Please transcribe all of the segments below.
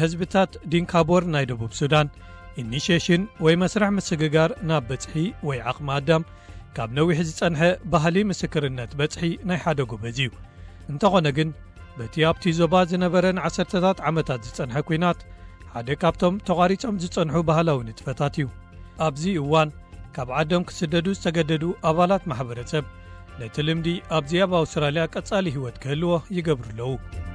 ህዝብታት ዲንካቦር ናይ ደቡብ ሱዳን ኢኒሺዬሽን ወይ መስራሕ ምስግጋር ናብ በጽሒ ወይ ዓቕሚ ኣዳም ካብ ነዊሕ ዝጸንሐ ባህሊ ምስክርነት በጽሒ ናይ ሓደ ጎበዝ እዩ። እንተኾነ ግን በቲ ኣብቲ ዞባ ዝነበረን ዓሰርተታት ዓመታት ዝጸንሐ ኩናት ሓደ ካብቶም ተቋሪጾም ዝጸንሑ ባህላዊ ንጥፈታት እዩ። ኣብዚ እዋን ካብ ዓዶም ክስደዱ ዝተገደዱ ኣባላት ማሕበረሰብ ነቲ ልምዲ ኣብዚ ኣብ ኣውስትራልያ ቀጻሊ ህይወት ክህልዎ ይገብሩ ኣለዉ።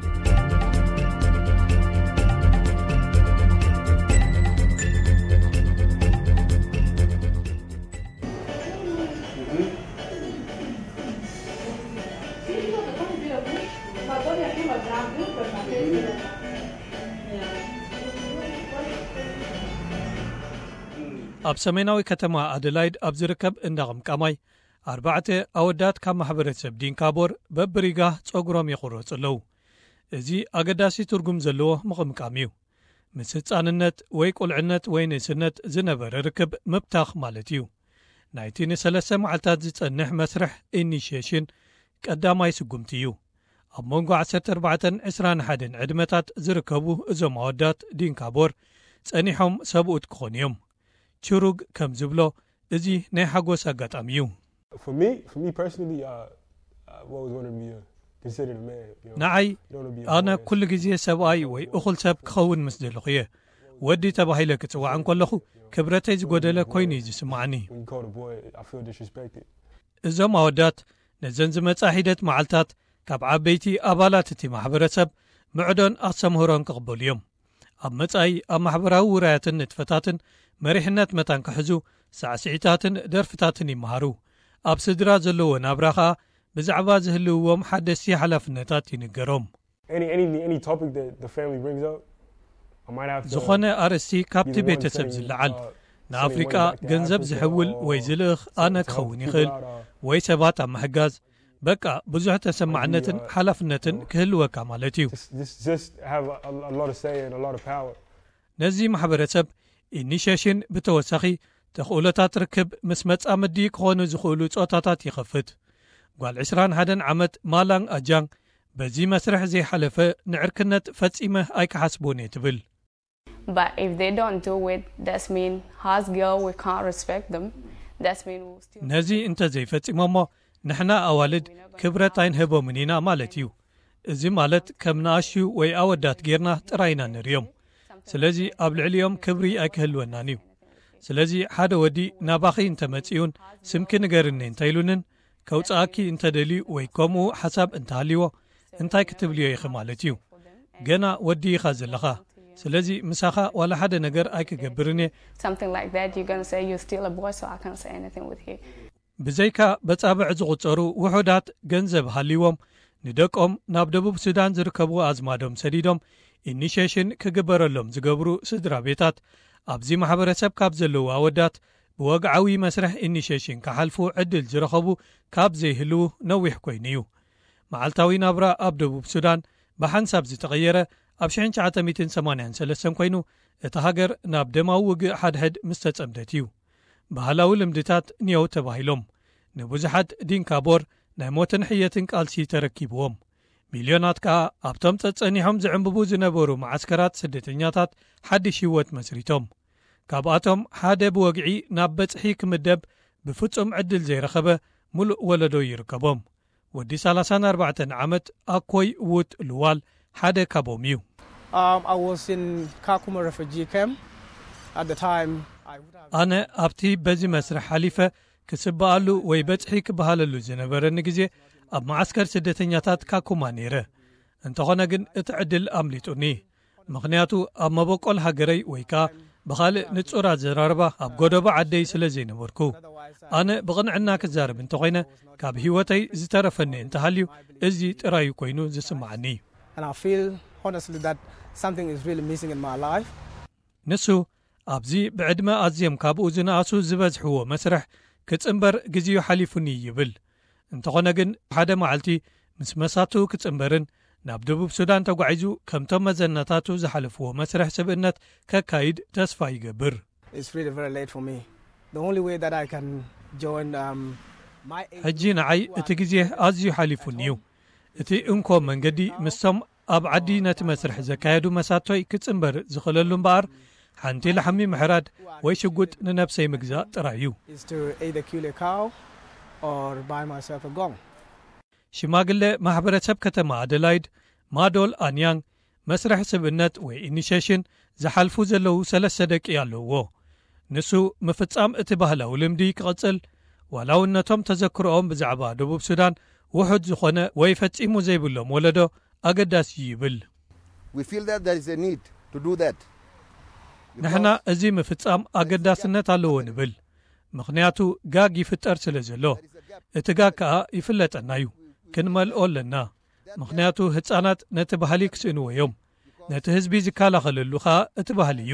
ኣብ ሰሜናዊ ከተማ ኣደላይድ ኣብ ዝርከብ እንዳቕምቃማይ 4 ኣወዳት ካብ ማሕበረሰብ ዲንካቦር በብሪጋ ጸጉሮም ይቑረጹ ኣለዉ። እዚ ኣገዳሲ ትርጉም ዘለዎ ምቕምቃም እዩ። ምስ ህፃንነት ወይ ቁልዕነት ወይ ንእስነት ዝነበረ ርክብ ምብታኽ ማለት እዩ። ናይቲ ን3 መዓልታት ዝጸንሕ መስርሕ ኢኒሺዬሽን ቀዳማይ ስጉምቲ እዩ። ኣብ መንጎ 14-21 ዕድመታት ዝርከቡ እዞም ኣወዳት ዲንካቦር ጸኒሖም ሰብኡት ክኾኑ እዮም። ችሩግ ከም ዝብሎ እዚ ናይ ሓጎስ ኣጋጣሚ እዩ። ንዓይ ኣነ ኩሉ ግዜ ሰብኣይ ወይ እኹል ሰብ ክኸውን ምስ ዘለኹ እየ። ወዲ ተባሂለ ክጽዋዕ እንከለኹ ክብረተይ ዝጐደለ ኮይኑ እዩ ዝስማዕኒ። እዞም ኣወዳት ነዘን ዝመጻ ሂደት መዓልታት ካብ ዓበይቲ ኣባላት እቲ ማሕበረሰብ ምዕዶን ኣሰምህሮን ክቕበሉ እዮም። ኣብ መጻኢ ኣብ ማሕበራዊ ውራያትን ንጥፈታትን መሪሕነት መታን ክሕዙ ሳዕስዒታትን ደርፍታትን ይመሃሩ። ኣብ ስድራ ዘለዎ ናብራ ኸኣ ብዛዕባ ዝህልውዎም ሓደስቲ ሓላፍነታት ይንገሮም። ዝኾነ ኣርእስቲ ካብቲ ቤተሰብ ዝለዓል ንኣፍሪቃ ገንዘብ ዝሕውል ወይ ዝልእኽ ኣነ ክኸውን ይኽእል ወይ ሰባት ኣብ ምሕጋዝ በቃ ብዙሕ ተሰማዕነትን ሓላፍነትን ክህልወካ ማለት እዩ። ነዚ ማሕበረሰብ ኢኒሺዬሽን ብተወሳኺ ተኽእሎታት ርክብ ምስ መጻምዲ ክኾኑ ዝኽእሉ ጾታታት ይኸፍት። ጓል 21 ዓመት ማላንግ ኣጃንግ በዚ መስርሕ ዘይሓለፈ ንዕርክነት ፈጺመ ኣይከሓስቦን እየ ትብል። ነዚ እንተዘይፈጺሞሞ ንሕና ኣዋልድ ክብረት ኣይንህቦምን ኢና ማለት እዩ። እዚ ማለት ከም ንኣሽዩ ወይ ኣወዳት ጌርና ጥራይና ንርዮም። ስለዚ ኣብ ልዕሊኦም ክብሪ ኣይክህልወናን እዩ። ስለዚ ሓደ ወዲ ናባኺ እንተመጺኡን ስምኪ ንገርኒ እንተኢሉንን ከውፅኣኪ እንተደልዩ ወይ ከምኡ ሓሳብ እንተሃልይዎ እንታይ ክትብልዮ ኢኺ ማለት እዩ። ገና ወዲ ኢኻ ዘለኻ። ስለዚ ምሳኻ ዋላ ሓደ ነገር ኣይክገብርን እየ። ብዘይካ በጻብዕ ዝቝጸሩ ውሑዳት ገንዘብ ሃልይዎም ንደቆም ናብ ደቡብ ሱዳን ዝርከቡ ኣዝማዶም ሰዲዶም ኢኒሺዬሽን ክግበረሎም ዝገብሩ ስድራ ቤታት ኣብዚ ማሕበረሰብ ካብ ዘለዉ ኣወዳት ብወግዓዊ መስርሕ ኢኒሺዬሽን ካሓልፉ ዕድል ዝረኸቡ ካብ ዘይህልው ነዊሕ ኮይኑ እዩ። መዓልታዊ ናብራ ኣብ ደቡብ ሱዳን ብሓንሳብ ዝተቐየረ ኣብ 1983 ኮይኑ እቲ ሃገር ናብ ደማዊ ውግእ ሓድሕድ ምስ ተጸምደት እዩ። ባህላዊ ልምድታት ንየው ተባሂሎም ንብዙሓት ዲንካቦር ናይ ሞትን ሕየትን ቃልሲ ተረኪብዎም። ሚልዮናት ከዓ ኣብቶም ጸጸኒሖም ዝዕንብቡ ዝነበሩ ማዓስከራት ስደተኛታት ሓድሽ ህይወት መስሪቶም። ካብኣቶም ሓደ ብወግዒ ናብ በጽሒ ክምደብ ብፍጹም ዕድል ዘይረኸበ ሙሉእ ወለዶ ይርከቦም። ወዲ 34 ዓመት ኣኮይ ውት ልዋል ሓደ ካቦም እዩ። ኣነ ኣብቲ በዚ መስርሕ ሓሊፈ ክስበኣሉ ወይ በጽሒ ክበሃለሉ ዝነበረኒ ግዜ ኣብ ማዓስከር ስደተኛታት ካኩማ ነይረ። እንተኾነ ግን እቲ ዕድል ኣምሊጡኒ። ምኽንያቱ ኣብ መበቆል ሃገረይ ወይ ከዓ ብኻልእ ንጹር ኣዘራርባ ኣብ ጎደባ ዓደይ ስለ ዘይነበርኩ። ኣነ ብቕንዕና ክዛረብ እንተኾይነ ካብ ህይወተይ ዝተረፈኒ እንተሃልዩ እዚ ጥራዩ ኮይኑ ዝስማዓኒ። ንሱ ኣብዚ ብዕድመ ኣዝዮም ካብኡ ዝነኣሱ ዝበዝሕዎ መስርሕ ክጽምበር ግዚኡ ሓሊፉኒ ይብል። እንተኾነ ግን ሓደ መዓልቲ ምስ መሳቱ ክጽምበርን ናብ ደቡብ ሱዳን ተጓዒዙ ከምቶም መዘናታቱ ዝሓለፍዎ መስርሕ ስብእነት ከካይድ ተስፋ ይገብር። ሕጂ ንዓይ እቲ ግዜ ኣዝዩ ሓሊፉኒ እዩ። እቲ እንኮ መንገዲ ምስቶም ኣብ ዓዲ ነቲ መስርሕ ዘካየዱ መሳቶይ ክጽምበር ዝኽእለሉ እምበኣር ሓንቲ ላሕሚ ምሕራድ ወይ ሽጉጥ ንነብሰይ ምግዛእ ጥራይ እዩ። ሽማግለ ማሕበረሰብ ከተማ ኣደላይድ ማዶል ኣንያንግ መስርሕ ስብእነት ወይ ኢኒሽሽን ዝሓልፉ ዘለዉ 3 ደቂ ኣለውዎ። ንሱ ምፍጻም እቲ ባህላዊ ልምዲ ክቕጽል ዋላውነቶም ተዘክርኦም ብዛዕባ ደቡብ ሱዳን ውሑድ ዝኾነ ወይ ፈጺሙ ዘይብሎም ወለዶ ኣገዳሲ ይብል። ንሕና እዚ ምፍጻም ኣገዳስነት ኣለዎ ንብል ምኽንያቱ ጋግ ይፍጠር ስለ ዘሎ እቲ ጋግ ከኣ ይፍለጠና እዩ ክንመልኦ ኣለና ምኽንያቱ ህፃናት ነቲ ባህሊ ክስእንዎ እዮም ነቲ ህዝቢ ዝከላኸለሉ ኸኣ እቲ ባህሊ እዩ።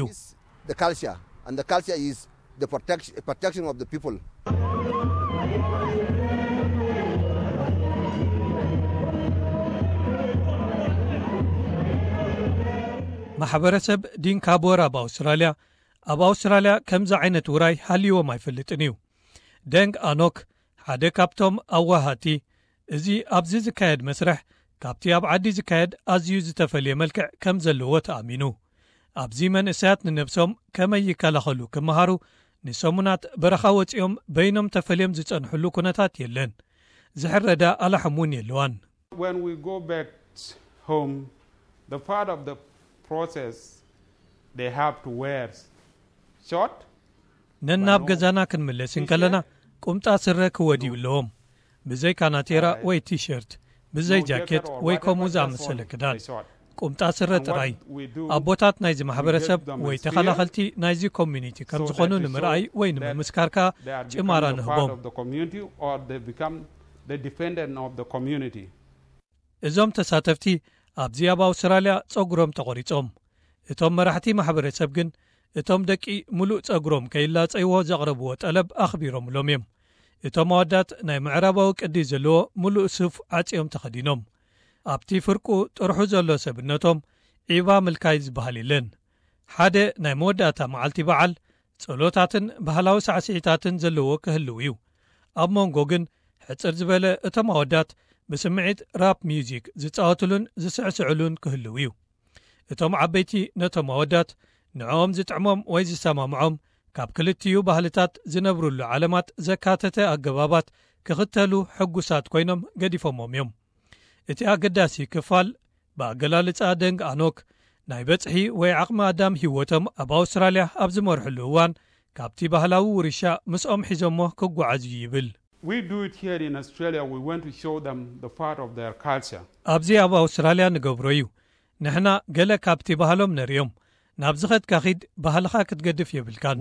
ማሕበረሰብ ዲንካቦር ኣብ ኣውስትራልያ ከምዚ ዓይነት ውራይ ሃልይዎም ኣይፈልጥን እዩ። ደንግ ኣኖክ ሓደ ካብቶም ኣዋሃቲ እዚ ኣብዚ ዝካየድ መስርሕ ካብቲ ኣብ ዓዲ ዝካየድ ኣዝዩ ዝተፈልየ መልክዕ ከም ዘለዎ ተኣሚኑ ኣብዚ መንእሰያት ንነብሶም ከመይ ይከላኸሉ ክመሃሩ ንሰሙናት በረኻ ወፂኦም በይኖም ተፈልዮም ዝጸንሕሉ ኩነታት የለን። ዝሕረዳ ኣላሕሙን የለዋን። ነናብ ገዛና ክንምለስን ከለና ቁምጣ ስረ ክወዲዩ ኣለዎም ብዘይ ካናቴራ ወይ ቲሸርት ብዘይ ጃኬት ወይ ከምኡ ዝኣመሰለ ክዳን ቁምጣ ስረ ጥራይ ኣቦታት ናይዚ ማሕበረሰብ ወይ ተኸላኸልቲ ናይዚ ኮሚኒቲ ከም ዝኾኑ ንምርኣይ ወይ ንምምስካርካ ጭማራ ንህቦም። እዞም ተሳተፍቲ ኣብዚ ኣብ ኣውስትራልያ ጸጉሮም ተቖሪጾም እቶም መራሕቲ ማሕበረሰብ ግን እቶም ደቂ ሙሉእ ጸጉሮም ከይላጸይዎ ዘቕረብዎ ጠለብ ኣኽቢሮምሎም እዮም። እቶም ኣወዳት ናይ ምዕራባዊ ቅዲ ዘለዎ ሙሉእ ሱፍ ዓጺዮም ተኸዲኖም ኣብቲ ፍርቁ ጥርሑ ዘሎ ሰብነቶም ዒባ ምልካይ ዝበሃል የለን። ሓደ ናይ መወዳእታ መዓልቲ በዓል ጸሎታትን ባህላዊ ሳዕስዒታትን ዘለዎ ክህልው እዩ። ኣብ መንጎ ግን ሕፅር ዝበለ እቶም ኣወዳት ብስምዒት ራፕ ሚውዚክ ዝጻወትሉን ዝስዕስዕሉን ክህልው እዩ። እቶም ዓበይቲ ነቶም ኣወዳት ንዕኦም ዝጥዕሞም ወይ ዝሰማምዖም ካብ ክልትዩ ባህልታት ዝነብሩሉ ዓለማት ዘካተተ ኣገባባት ክኽተሉ ሕጉሳት ኮይኖም ገዲፎሞም እዮም። እቲ ኣገዳሲ ክፋል ብኣገላልጻ ደንግ ኣኖክ ናይ በጽሒ ወይ ዓቕሚ ኣዳም ህይወቶም ኣብ ኣውስትራልያ ኣብ ዝመርሕሉ እዋን ካብቲ ባህላዊ ውርሻ ምስኦም ሒዞሞ ክጓዓዙ ይብል። ኣብዚ ኣብ ኣውስትራልያ ንገብሮ እዩ ንሕና ገለ ካብቲ ባህሎም ነርዮም ናብዚ ኸድካ ኺድ ባህልኻ ክትገድፍ የብልካን።